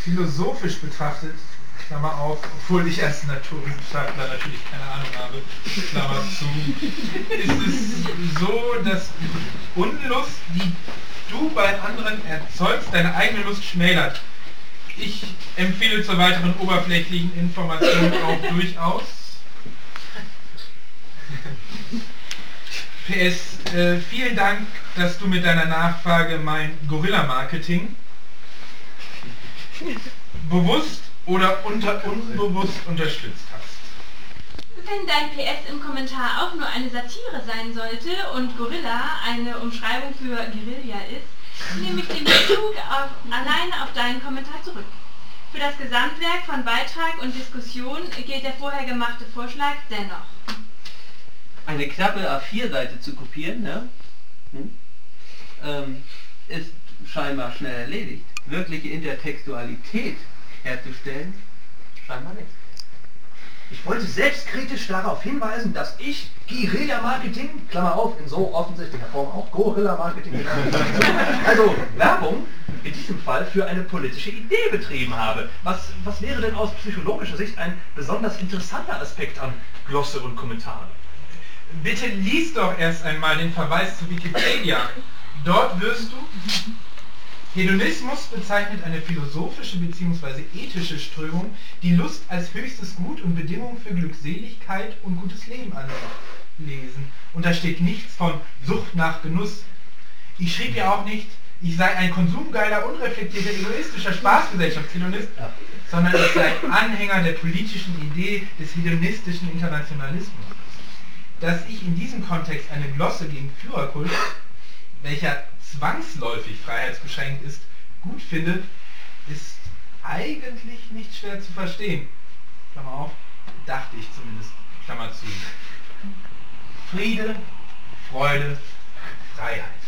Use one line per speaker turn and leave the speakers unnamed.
philosophisch betrachtet, Klammer auf, obwohl ich als Naturwissenschaftler natürlich keine Ahnung habe, Klammer zu, ist es so, dass Unlust, die du bei anderen erzeugst, deine eigene Lust schmälert. Ich empfehle zur weiteren oberflächlichen Information auch durchaus. PS, vielen Dank, dass du mit deiner Nachfrage mein Gorilla-Marketing bewusst oder unbewusst unterstützt hast.
Wenn dein PS im Kommentar auch nur eine Satire sein sollte und Gorilla eine Umschreibung für Guerilla ist, nehme ich den Bezug alleine auf deinen Kommentar zurück. Für das Gesamtwerk von Beitrag und Diskussion gilt der vorher gemachte Vorschlag dennoch.
Eine knappe A4-Seite zu kopieren, ne? Ist scheinbar schnell erledigt. Wirkliche Intertextualität herzustellen, scheinbar nicht.
Ich wollte selbstkritisch darauf hinweisen, dass ich Guerilla-Marketing, Klammer auf, in so offensichtlicher Form auch Gorilla-Marketing genannt, also Werbung, in diesem Fall für eine politische Idee betrieben habe. Was wäre denn aus psychologischer Sicht ein besonders interessanter Aspekt an Glosse und Kommentare?
Bitte lies doch erst einmal den Verweis zu Wikipedia. Dort wirst du... Hedonismus bezeichnet eine philosophische bzw. ethische Strömung, die Lust als höchstes Gut und Bedingung für Glückseligkeit und gutes Leben anlesen. Und da steht nichts von Sucht nach Genuss. Ich schrieb ja auch nicht, ich sei ein konsumgeiler, unreflektierter, egoistischer Spaßgesellschaftshedonist, sondern ich sei Anhänger der politischen Idee des hedonistischen Internationalismus. Dass ich in diesem Kontext eine Glosse gegen Führerkult, welcher zwangsläufig freiheitsbeschränkt ist, gut finde, ist eigentlich nicht schwer zu verstehen. Klammer auf, dachte ich zumindest. Klammer zu. Friede, Freude, Freiheit.